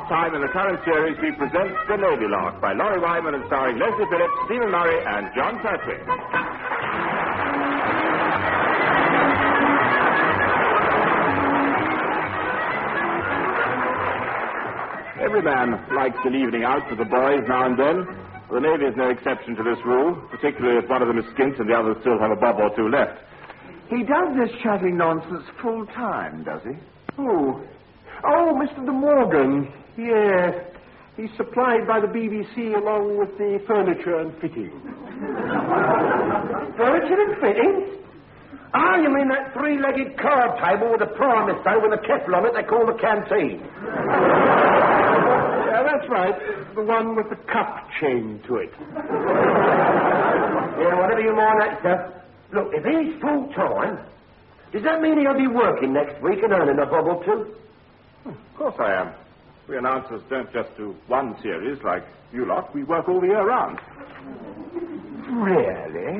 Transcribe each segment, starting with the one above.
last time in the current series, we present The Navy Lark by Laurie Wyman and starring Leslie Phillips, Stephen Murray, and John Pertwee. Every man likes an evening out with the boys now and then. The Navy is no exception to this rule, particularly if one of them is skint and the others still have a bob or two left. He does this chatting nonsense full time, does he? Oh, Mr. De Morgan. Yes. He's supplied by the BBC along with the furniture and fittings. Furniture and fittings? Ah, you mean that three-legged card table with a primus stove and a kettle on it they call the canteen? Yeah, that's right. The one with the cup chain to it. Yeah, whatever you mind that stuff. Look, if he's full-time, does that mean he'll be working next week and earning a bob or two? Of course I am. We announcers don't just do one series like you lot. We work all the year round. Really?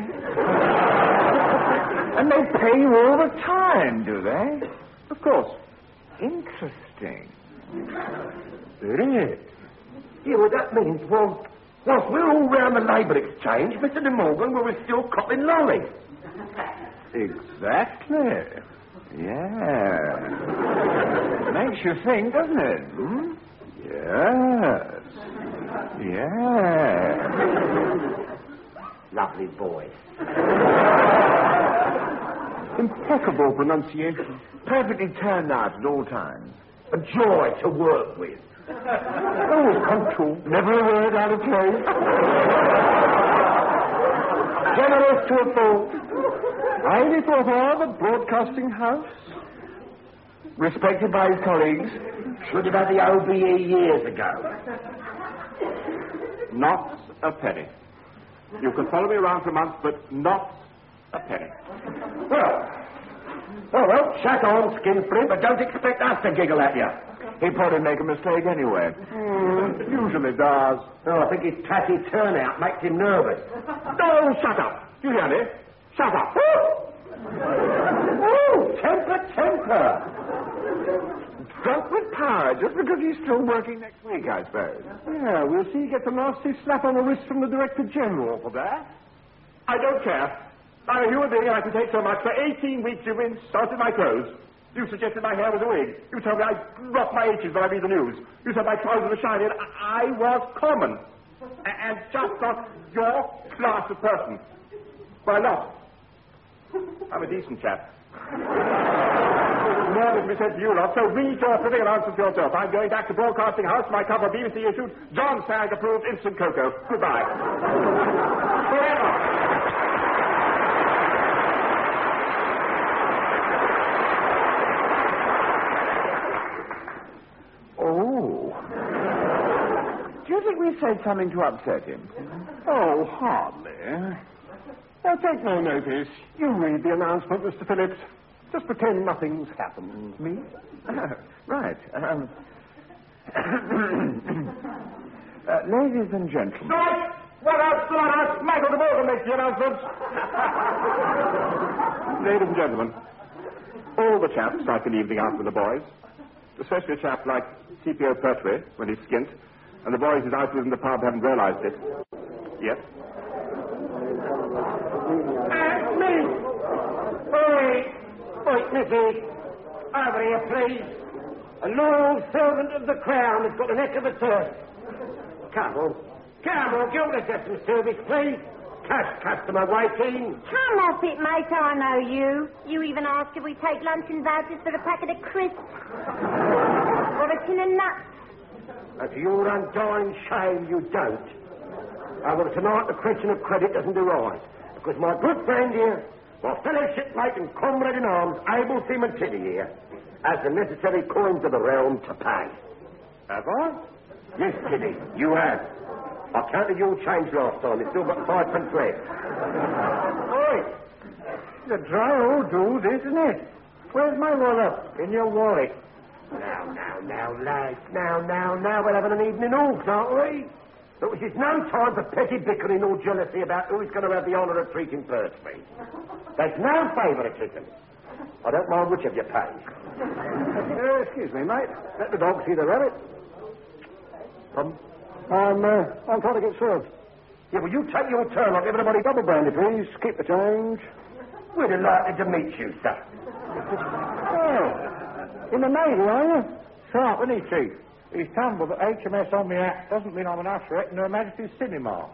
And they pay you all the time, do they? Of course. Interesting. It is. Yeah, well, that means, whilst we're all round the Labour Exchange, Mr. De Morgan will be still copping lollies. Exactly. Yeah. Makes you think, doesn't it? Hmm? Yes. Yeah. Lovely boy. Impeccable pronunciation. Perfectly turned out at all times. A joy to work with. Oh, punctual. Never a word out of place. Generous to a fault. Highly thought of at Broadcasting House. Respected by his colleagues. Should have had the OBE years ago. Not a penny. You can follow me around for a month, but not a penny. Well, chat on, skinflint, but don't expect us to giggle at you. He'd probably make a mistake anyway. Usually does. Oh, I think his tatty turnout makes him nervous. Oh, shut up. You hear me? Shut up. Oh, temper. Drunk with power, just because he's still working next week, I suppose. Yeah, we'll see he gets a nasty slap on the wrist from the Director General for that. I don't care. I'm a human being and I can take so much. For 18 weeks you've insulted my clothes. You suggested my hair was a wig. You told me I dropped my H's when I read the news. You said my trousers were shiny and I was common. And just not your class of person. Well, not. I'm a decent chap. More than we said to you lot, so read your fitting and answer to yourself. I'm going back to Broadcasting House. My cover BBC issued. John Stagg approved instant cocoa. Goodbye. Forever. We said something to upset him. Oh, hardly. Now, take no notice. You read the announcement, Mr. Phillips. Just pretend nothing's happened. Me? Right. Ladies and gentlemen. What else? Michael De Morgan makes the announcement. Ladies and gentlemen, all the chaps like an evening out with the boys, especially a chap like C.P.O. Pertwee when he's skint. And the boys who's out with in the pub haven't realized it. Yet. Me! Oi, Missy! Over here, please. A loyal servant of the Crown has got a neck of a thirst. Come on, give us some service, please. Cash customer waiting. Come off it, mate, I know you. You even asked if we take luncheon vouchers for a packet of crisps. Or a tin of nuts. And to your undying shame, you don't. Well, tonight the question of credit doesn't arise. Because my good friend here, my fellow shipmate and comrade in arms, Abel Seaman Titty here, has the necessary coins of the realm to pay. Have I? Yes, Titty, you have. I counted your change last time. It's still got 5 left. Oi! The dry old dude, isn't it? Where's my wallet? In your wallet. Now, lads. Now, we're having an evening all, aren't we? But which is no time for petty bickering or jealousy about who's going to have the honour of treating Pertwee. There's no favouritism. I don't mind which of you pays. Excuse me, mate. Let the dog see the rabbit. Pardon? I'm trying to get served. Yeah, well, you take your turn. I'll give everybody Double brandy, please. Keep the change. We're delighted to meet you, sir. Oh, in the Navy, are you? Sharp, isn't he, Chief? He's tumbled that HMS on me act doesn't mean I'm an usher in Her Majesty's cinema.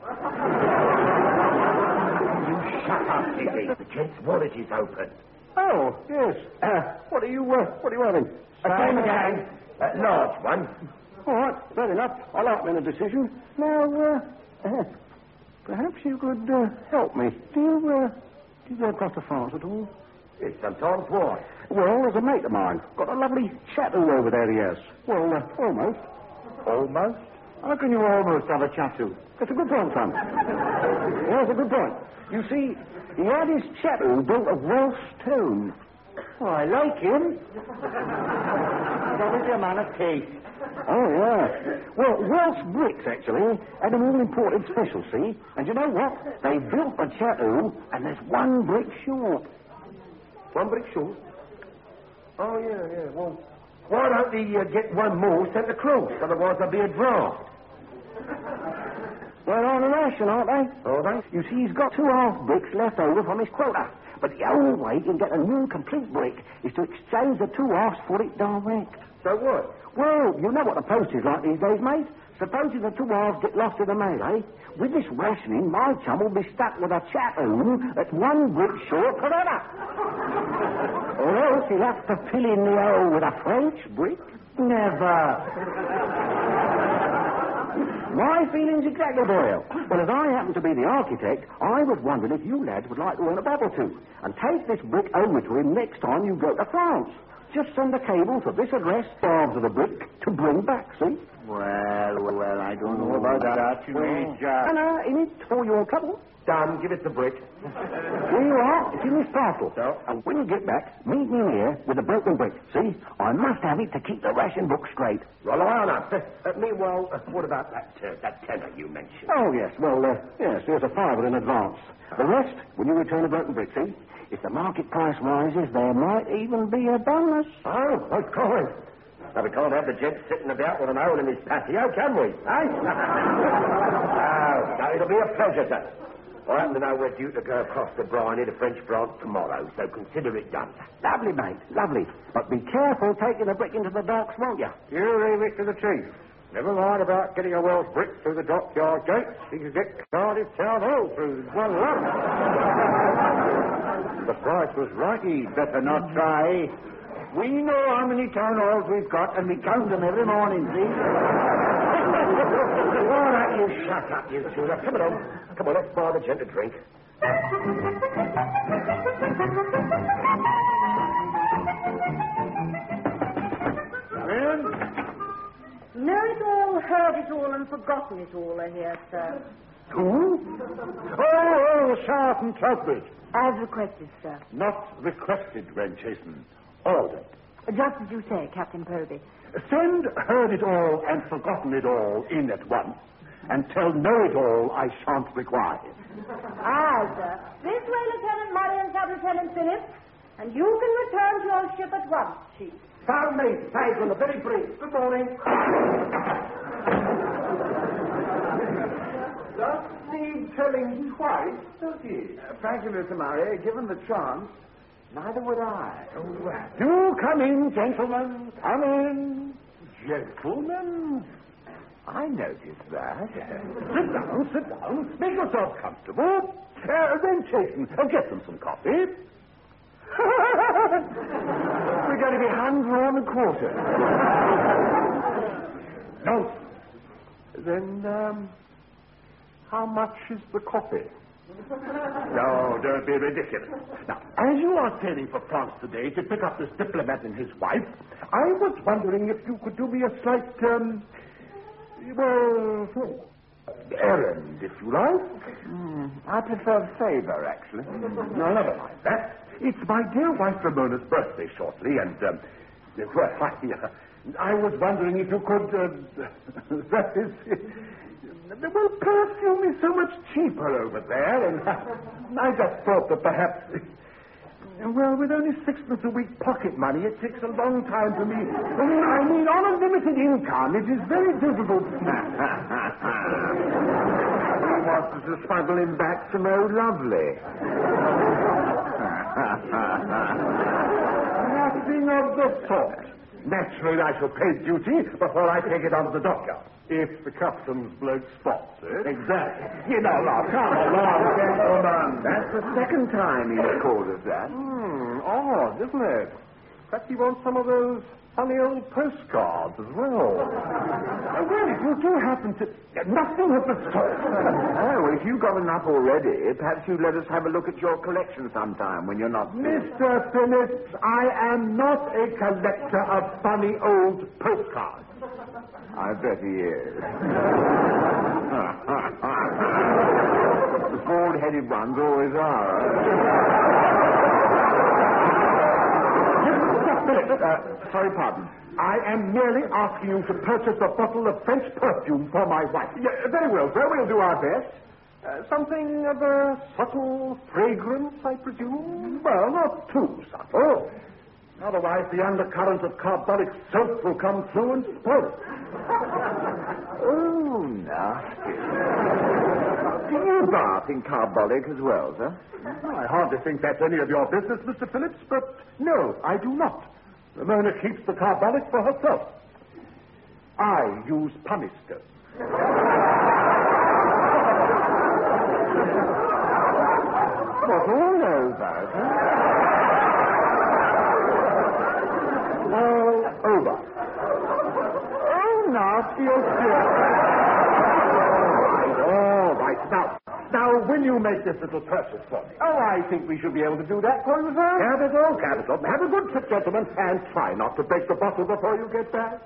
You shut up, Dizzy. The gent's wallet is open. Oh, yes. What are you having? A gang. A large one. All right, fair enough. I like men of decision. Now, perhaps you could help me. Do you go across to France at all? Yes, sometimes. Why? Well, there's a mate of mine. Got a lovely chateau over there, he has. Well, almost. Almost? How can you almost have a chateau? That's a good point, son. That's a good point. You see, he had his chateau built of Welsh stone. Oh, I like him. That was your man of taste. Oh, yeah. Well, Welsh bricks, actually, had an all-important special, see? And you know what? They built the chateau, and there's one brick short. One brick short? Oh, yeah. Well, why don't he get one more sent across? Otherwise there'll be a draft. They're on a ration, aren't they? Are they? You see, he's got 2 half bricks left over from his quota. But the only way he can get a new complete brick is to exchange the 2 halves for it direct. So what? Well, you know what the post is like these days, mate. Supposing the 2 halves get lost in the melee, with this rationing, my chum will be stuck with a chateau that's 1 brick short forever. Or else he'll have to fill in the hole with a French brick. Never. My feelings exactly, Boyle. Well, as I happen to be the architect, I was wondering if you lads would like to earn a bob or two and take this brick over to him next time you go to France. Just send a cable to this address, halves of the brick, to bring back, see? Well, I don't know about that. You need just... And, in it for your trouble. Done. Give us the brick. Here you are. It's in this parcel. So? And when you get back, meet me here with the broken brick. See? I must have it to keep the ration book straight. Well, I know. Meanwhile, what about that tenner you mentioned? Oh, yes. Well, yes, here's a £5 in advance. The rest, when you return the broken brick, see? If the market price rises, there might even be a bonus. Oh, of course. Now, we can't have the gent sitting about with an hole in his patio, can we? Eh? No, it'll be a pleasure, sir. I happen to know we're due to go across the briny to French France tomorrow, so consider it done. Lovely, mate, lovely. But be careful taking the brick into the docks, won't you? You leave it to the chief. Never mind about getting a Welsh brick through the dockyard gates. You can get Cardiff Town Hall through one lump. The price was right. He'd better not try. We know how many town halls we've got, and we count them every morning, see? All right, you shut up, you two. Now, come on. Come on, let's buy the gent a drink. Come in. Know it all, heard it all, and forgotten it all are here, sir. Who? Oh, Sharp and Trowbridge. As requested, sir. Not requested, Renchison. Ordered. Just as you say, Captain Purdy. Send heard it all and forgotten it all in at once. And tell know it all I shan't require. Aye, sir. This way, Lieutenant Murray and Sub-Lieutenant Phillips. And you can return to your ship at once, Chief. Found me. Thanks on the very brief. Good morning. Does need telling twice, does he? Frankly, Mr. Murray, given the chance, neither would I. Do come in, gentlemen. Come in. Gentlemen? I noticed that. Sit down. Make yourself comfortable. Then, Chayton, get them some coffee. We're going to be hung around the quarter. No. Then, how much is the coffee? No, don't be ridiculous. Now, as you are sailing for France today to pick up this diplomat and his wife, I was wondering if you could do me a slight, errand, if you like. I prefer favor, actually. No, never mind that. It's my dear wife Ramona's birthday shortly, and, I was wondering if you could, that is... Well, perfume is so much cheaper over there, and I just thought that perhaps... Well, with only sixpence a week pocket money, it takes a long time for me. I mean, on a limited income, it is very difficult. He wants us to smuggle him back to Mo Lovely. Nothing of the sort. Naturally, I shall pay duty before I take it on to the dockyard. If the customs bloke spots it. Exactly. You know, now, come along, gentlemen. That's the second time he's called us that. Odd, isn't it? Perhaps he wants some of those funny old postcards as well. Well, if you do happen to... Nothing of the sort. Oh, if you've got enough already, perhaps you'd let us have a look at your collection sometime when you're not... Mr. Phillips, I am not a collector of funny old postcards. I bet he is. The bald-headed ones always are. Mr. Phillips, sorry, pardon. I am merely asking you to purchase a bottle of French perfume for my wife. Yeah, very well, sir. We'll do our best. Something of a subtle fragrance, I presume? Well, not too subtle. Otherwise, the undercurrent of carbolic soap will come through and spoil it. Oh, nasty. Do you bath in carbolic as well, sir? I hardly think that's any of your business, Mr. Phillips, but no, I do not. Ramona keeps the carbolic for herself. I use pumice stone. What, all over, sir? All over. Oh, nasty as shit. All right. Now, will you make this little purchase for me? Oh, I think we should be able to do that for you, sir. Capital, capital. Have a good trip, gentlemen, and try not to break the bottle before you get back.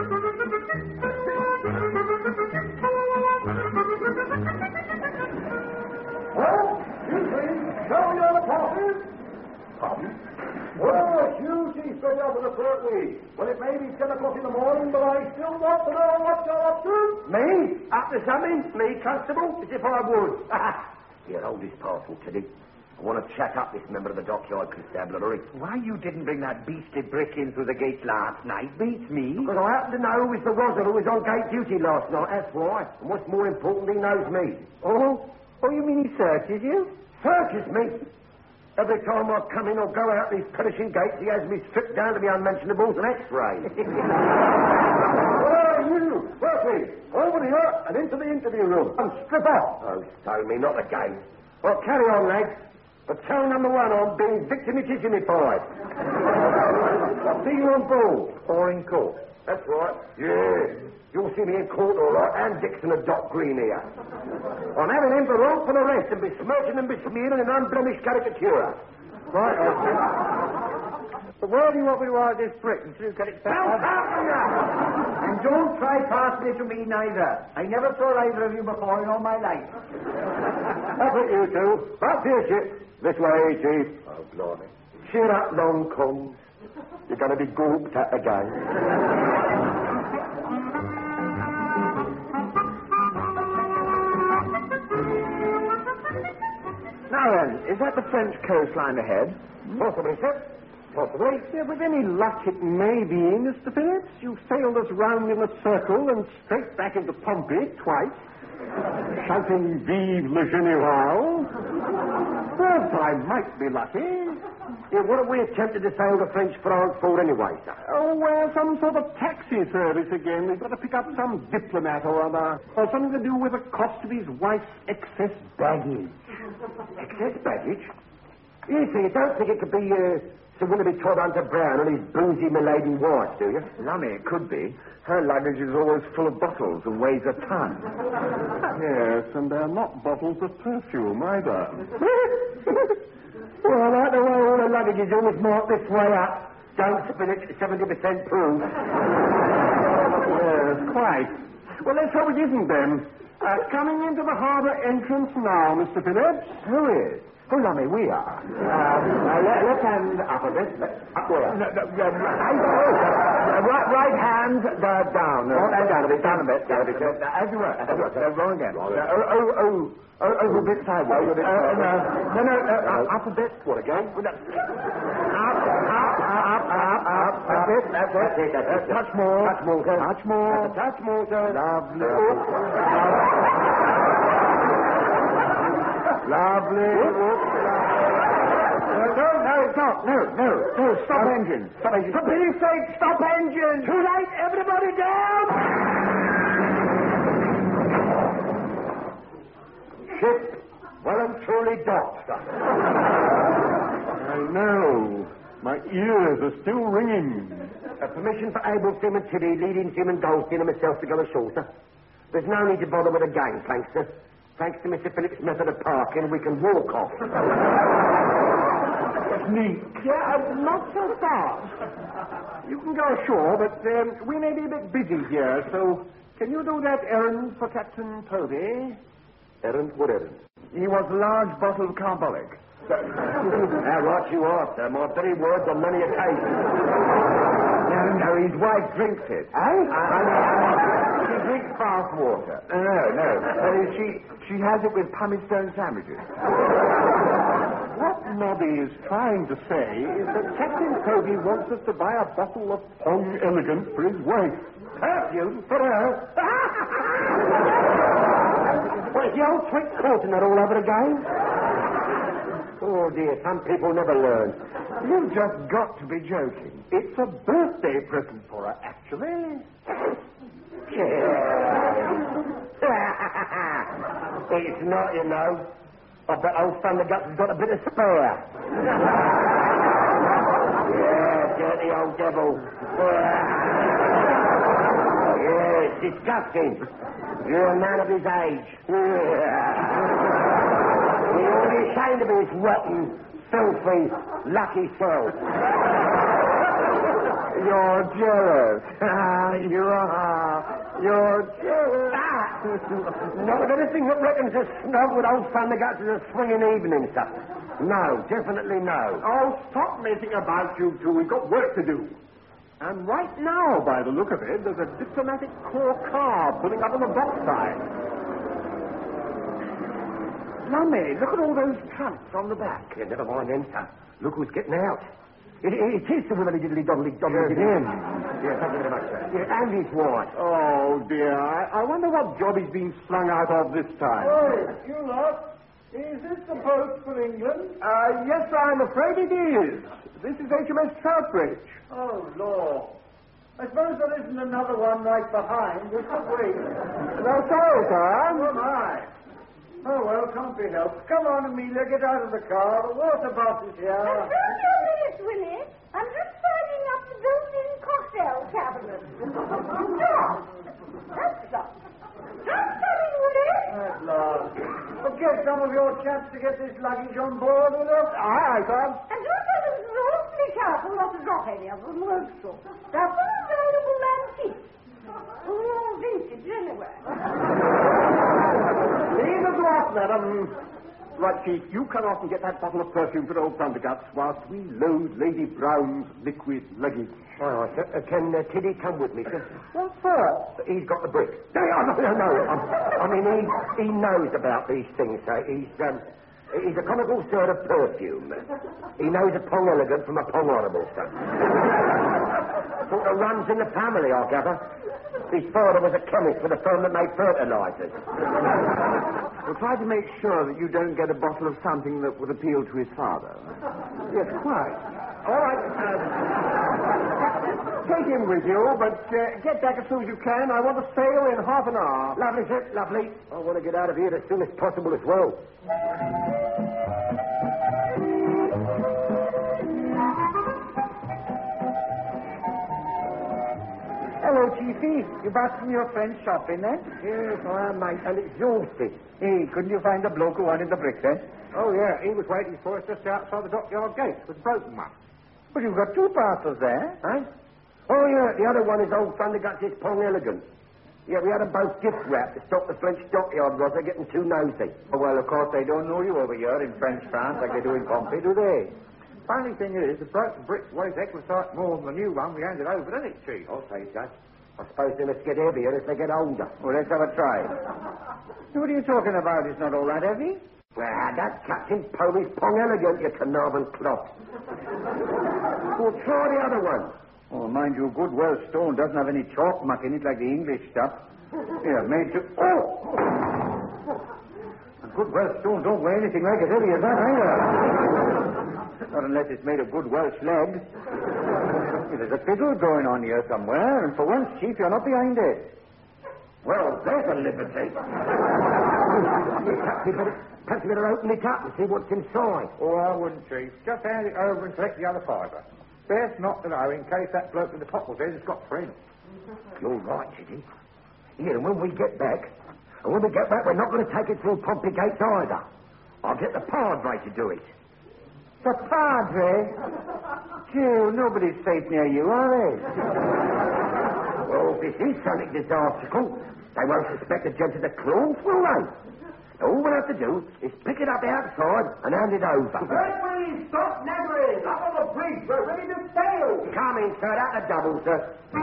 Well, excuse me. Show me your passes. Pardon? Well, Hughes, straight up with a third week. Well, it may be 10 o'clock in the morning, but I still want to know what you're up to. Me? Up to something? Me, Constable? As if I would. Here, hold this parcel, Teddy. I want to chat up this member of the dockyard constabulary. Why you didn't bring that beastly brick in through the gate last night beats me. Because I happen to know who was the Roger who was on gate duty last night, that's why. And what's more important, he knows me. Oh, you mean he searches you? Searches me? Every time I come in or go out these punishing gates, he has me stripped down to the unmentionables and x-rays. Where are you? Bertie, over here and into the interview room. And strip off. Oh, stone me, not again. Well, carry on, lads. But tell number one I'm being victimitified. I'll see you on board. Or in court? That's right. Yeah. You'll see me in court, all right, and Dixon and Doc Green here. I'm having him for wrongful arrest and besmirching and besmearing an unblemished caricature. Right, okay. But where do you want me to hide this brick until you get it back? And don't try passing it to me neither. I never saw either of you before in all my life. Up at you two. Up here, Chip. This way, Chief. Oh, blimey. Cheer up, long combs. You're going to be gooped at again. Now then, is that the French coastline ahead? Possibly, sir. Possibly. Yeah, with any luck, it may be, Mr. Phillips. You sailed us round in a circle and straight back into Pompey twice, shouting Vive le Général. Third time might be lucky. Yeah, what have we attempted to sail to French France for anyway, sir? Oh, well, some sort of taxi service again. We've got to pick up some diplomat or other. Or something to do with the cost of his wife's excess baggage. Excess baggage? You see, you don't think it could be Sir Willoughby Todd Hunter Brown and his boozy milady wife, do you? Lummy, it could be. Her luggage is always full of bottles and weighs a ton. Yes, and they're not bottles of perfume either. Well, I like the way all the luggage is always marked this way up. Don't spin it, 70% proof. Yes, quite. Well, let's hope it isn't then. Coming into the harbour entrance now, Mr. Phillips. Who is? Oh, Lummy, we are. Let's hand up a bit. Up where? No, Right hand down. Down a bit. As you were. Wrong again. Over a bit sideways. No, up a bit. What, again? Up. That's it. Touch more, sir. Lovely. Lovely. No, it's not. No. Stop engine. For pity's sake, stop engine. Too late. Everybody down. Ship well and truly docked. I know. My ears are still ringing. Permission for Abel, Sim and Tiddy, leading Jim and Goldstein and myself to go ashore, sir. There's no need to bother with a gang, thanks, sir. Thanks to Mr. Phillips' method of parking, we can walk off. Sneak. Yeah, not so fast. You can go ashore, but we may be a bit busy here, so can you do that errand for Captain Toby? Errand? What errand? He wants a large bottle of carbolic. Right you are, sir. My very words on many occasions. No, his wife drinks it. She drinks bath water. No. She has it with pumice stone sandwiches. What Nobby is trying to say is that Captain Toby wants us to buy a bottle of Pong Elegant for his wife. Perfume for her? Well, is the old trick caught in that all over again? Oh, dear, some people never learn. You've just got to be joking. It's a birthday present for her, actually. It's not, you know. I bet old Thunderguts has got a bit of spare. Yeah, dirty old devil. Yeah, it's disgusting. You're a man of his age. He ought to be ashamed of his rotten, filthy, lucky self. You're jealous. You are. You're jealous. Not anything that reckons a snob with old Thunderguts is a swinging evening, sir. No, definitely no. Oh, stop messing about, you two. We've got work to do. And right now, by the look of it, there's a diplomatic corps car pulling up on the dock side. Lummy, look at all those trunks on the back. Yeah, never mind them, sir. Look who's getting out. It is the wibbly diddly doddly Yes, in. Yeah, thank you very much, sir. Yeah, and his wife. Oh, dear. I wonder what job he's been slung out of this time. Hey, you lot. Is this the boat for England? Yes, I'm afraid it is. This is HMS Troutbridge. Oh, Lord. I suppose there isn't another one right behind. We could wait. No, sorry, sir. Oh, my. Oh, well, can't be helped. Come on, Amelia, get out of the car. The water bottle's here. Hold your minute, Willie. I'm just tidying up the built-in cocktail cabinet. Stop. That's stop. Stop studying, Willie. At last. Well, get some of your chaps to get this luggage on board with us. Aye, sir. And do tell them to be awfully careful not to drop any of them workshop. They're full of valuable antiques. All vintage, anyway. Leave us off, madam. Right, Chief, you come off and get that bottle of perfume for old Thunderguts whilst we load Lady Brown's liquid luggage. All right, sir. Can Tiddy come with me, sir? What for? He's got the brick. No. I mean, he knows about these things, sir. He's a comical sort of perfume. He knows a Pong Elegant from a Pong Honourable, sir. Sort of runs in the family, I gather. His father was a chemist with a firm that made fertilizers. We'll try to make sure that you don't get a bottle of something that would appeal to his father. Yes, quite. All right. Take him with you, but get back as soon as you can. I want to sail in half an hour. Lovely, sir, lovely. I want to get out of here as soon as possible as well. Hello, Chiefy. You back from your friend's shopping, then? Yes, I am, mate, and exhausted. Hey, couldn't you find the bloke who wanted the brick, then? Oh, yeah, he was waiting for us just outside the dockyard gate with the broken one. But you've got two parcels there. Eh? Oh, yeah, the other one is old Thunderguts' Pong Elegant. Yeah, we had them both gift wrapped to stop the French dockyard was they're getting too nosy. Oh, well, of course, they don't know you over here in French France like they do in Pompey, do they? Funny thing is, the broken brick weighs extra sight more than the new one we handed over, doesn't it, Chief? I'll say, Judge. I suppose they must get heavier as they get older. Well, let's have a try. What are you talking about? It's not all that heavy. Well, that Captain Povey's pong elegant, you Carnarvon clock. Well, try the other one. Oh, mind you, good Welsh stone doesn't have any chalk muck in it like the English stuff. Here, made to... Oh! A good Welsh stone don't weigh anything like as heavy as that, either. Not unless it's made of good Welsh lead. There's a fiddle going on here somewhere, and for once, Chief, you're not behind it. Well, there's a liberty. Perhaps you better open it up and see what's inside. Oh, I wouldn't, Chief. Just hand it over and collect the other fibre. Best not to know in case that bloke in the popple there has got friends. You're right, Chitty. Here, and when we get back, we're not going to take it through Pompey Gates either. I'll get the padre to do it. The padre? Gee, nobody's safe near you, are they? Well, if this is something disastrous, they won't suspect the gent of the claws, will they? All we'll have to do is pick it up outside and hand it over. Please, stop nagging! Up on the bridge, we're ready to sail! Come in, sir, that's a double, sir.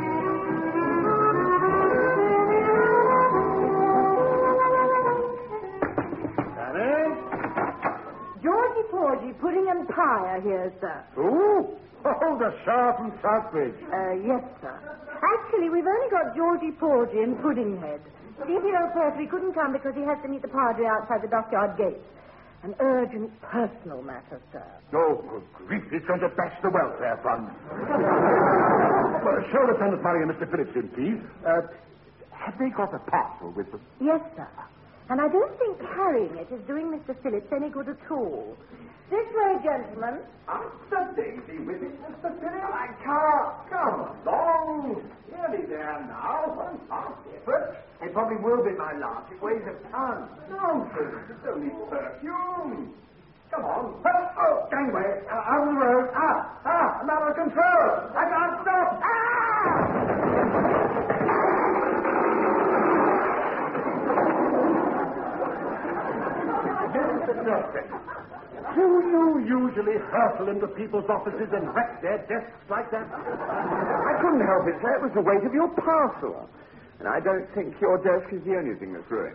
Come in. Georgie Porgy, pudding and pie are here, sir. Ooh, oh, the Shah from Southbridge. Yes, sir. Actually, we've only got Georgie Porgy and Puddinghead. C.P.O. Porter, he couldn't come because he has to meet the padre outside the dockyard gate. An urgent personal matter, sir. Oh, good grief, he's going to bash the welfare fund. Well, show the Thomas Murray and Mr. Phillips in, please. Have they got a parcel with them? Yes, sir. And I don't think carrying it is doing Mr. Phillips any good at all. This way, gentlemen. Mr. Daisy with it, Mr. Phillips. I can't. Come along. Nearly there now. One last effort. It probably will be my last. It weighs a ton. Nonsense. It's only perfume. Come on. Oh, gangway. Out on the road. I'm out of control. I can't stop. Do you usually hurtle into people's offices and wreck their desks like that? I couldn't help it, sir. It was the weight of your parcel. And I don't think your desk is the only thing that's ruined.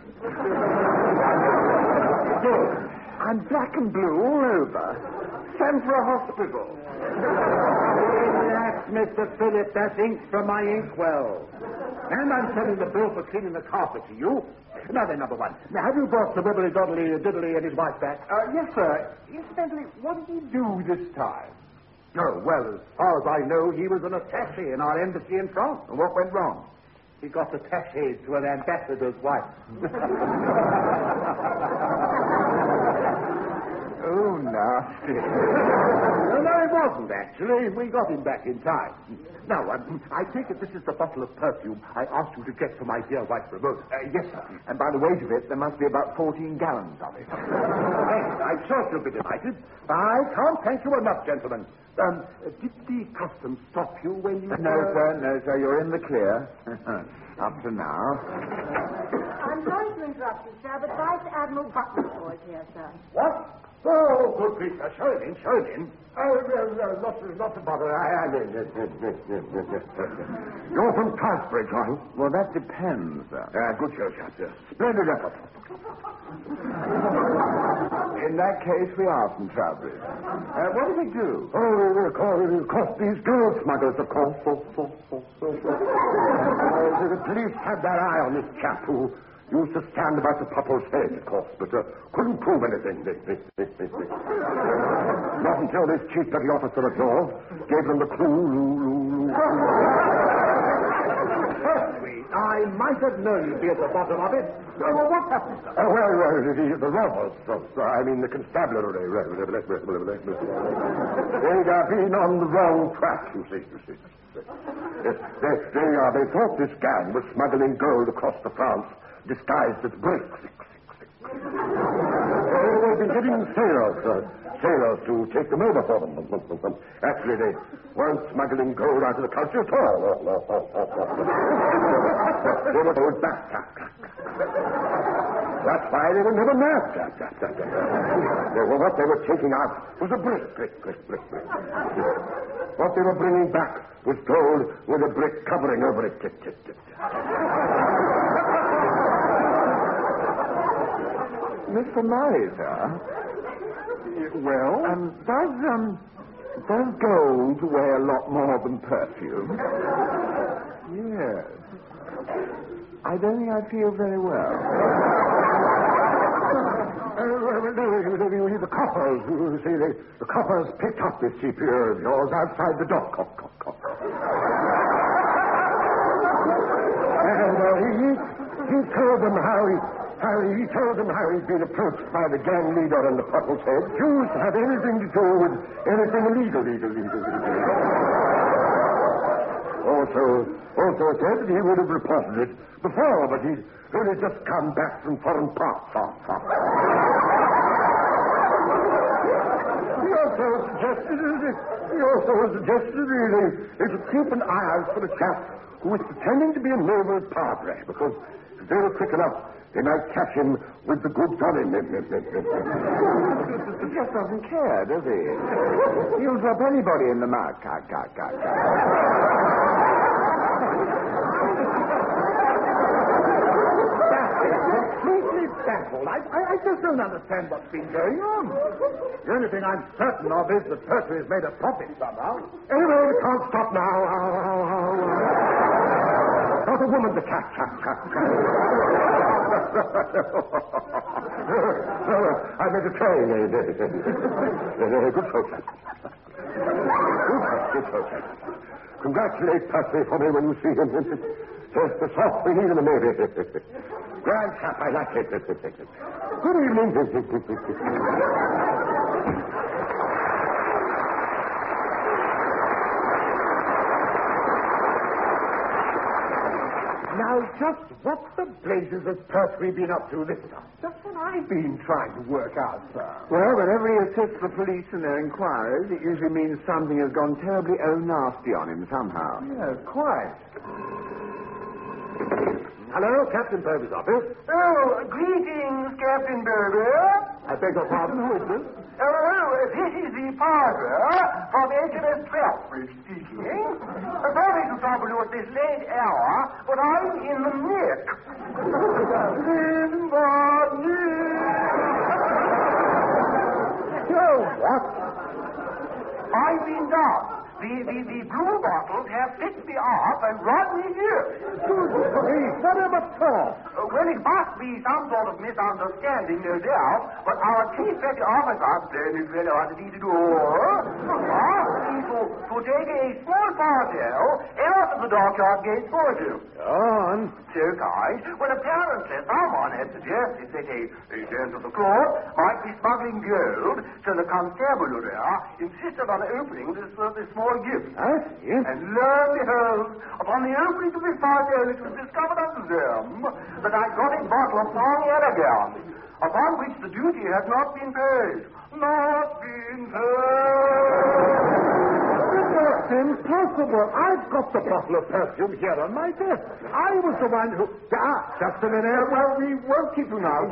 Good. I'm black and blue all over. Send for a hospital. Relax, Mr. Phillips. That's ink from my inkwell. And I'm sending the bill for cleaning the carpet to you. Now then, number one. Now, have you brought the Wibbly-Doddly-Diddly and his wife back? Yes, sir. Incidentally, what did he do this time? Oh, well, as far as I know, he was an attaché in our embassy in France. And what went wrong? He got attached to an ambassador's wife. Oh, nasty. No, it wasn't, actually. We got him back in time. Now, I take it this is the bottle of perfume I asked you to get for my dear wife, Ramona. Yes, sir. And by the weight of it, there must be about 14 gallons of it. I'm sure she'll be delighted. I can't thank you enough, gentlemen. Did the customs stop you when you... No, sir. You're in the clear. Up to now. I'm sorry to interrupt you, sir, but Vice Admiral Buttonsaw is here, sir. What? Oh, good grief. Show him in. Not to bother. You're from Southbridge, are you? Well, that depends, sir. Good show, chap. Splendid effort. In that case, we are from Southbridge. What does he do? Oh, of course, these girl smugglers, of course. The police had their eye on this chap who used to stand about the popple's head, of course, but couldn't prove anything. Not until this chief petty officer at all gave them the clue. I might have known you'd be at the bottom of it. Well, what happened? The robbers, the constabulary. They'd been on the wrong track, you see. They thought this gang was smuggling gold across to France, disguised as bricks. They've been getting sailors to take them over for them. Actually, they weren't smuggling gold out of the country at all. They were going back. That's why they were never nabbed. What they were taking out was a brick. What they were bringing back was gold with a brick covering over it. Mr. Murray, sir. Well? Does gold weigh a lot more than perfume? Yes. I don't think I feel very well. The coppers, you see, the coppers picked up this CPU of yours outside the dock. And he told them how he'd been approached by the gang leader and the Puddle's Head. Refused to have anything to do with anything illegal. Also said that he would have reported it before, but he'd only just come back from foreign parts. He also suggested they should keep an eye out for a chap who was pretending to be a naval padre, because if they were quick enough, they might catch him with the goods on him. He just doesn't care, does he? He'll drop anybody in the mud. Baffled. I just don't understand what's been going on. The only thing I'm certain of is that Pertwee has made a profit somehow. Anyway, we can't stop now. Not a woman to catch. I made a train. Good folk. Congratulate Pertwee for me when you see him. Just the sort we need in the Navy. Grand chap, I like it. Good evening. Now, just what the blazes has Pertwee been up to this time? That's what I've been trying to work out, sir. Well, whenever he assists the police in their inquiries, it usually means something has gone terribly nasty on him somehow. Yes, quite. Hello, Captain Burby's office. Oh, greetings, Captain Burby. I beg your pardon, who is this? This is the father from HMS Trapbridge speaking. Sorry to trouble you at this late hour, but I'm in the nick. What? I've been down. The blue bottles have picked me up and brought me here. What about talk? Well, it must be some sort of misunderstanding, no doubt, but our chief petty officer, very fellow, to asked me to take a small parcel out of the dockyard gate for you. On. So kind. Well, apparently someone had suggested that a gent of the court might be smuggling gold, so the constabulary insisted on opening this small gift. I see. And lo and behold, upon the opening of this parcel, it was discovered unto them that I got a bottle of strong elegance, upon which the duty had not been paid. Not been paid. That's impossible. I've got the bottle of perfume here on my desk. I was the one who... just a minute. Well, we won't keep you now.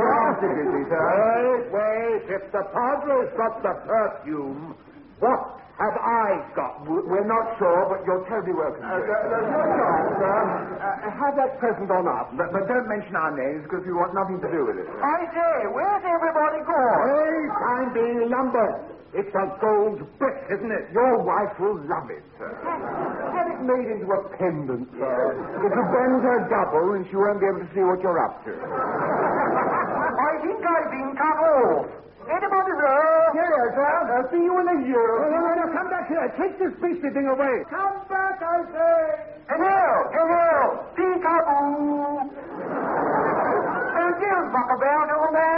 Wait. If the padre's got the perfume, what have I got? We're not sure, but you're terribly welcome. Have that present on us, but don't mention our names because we want nothing to do with it. I say, where's everybody gone? Hey, I'm being lumbered. It's a gold brick, isn't it? Your wife will love it, sir. Have it made into a pendant, sir. It'll bend her double and she won't be able to see what you're up to. I think I've been cut off. Anybody there? Here, sir. See you in a year. No, come back here. Take this beastly thing away. Come back, I say. Hello. Peekaboo. Dear Buckabear, little man.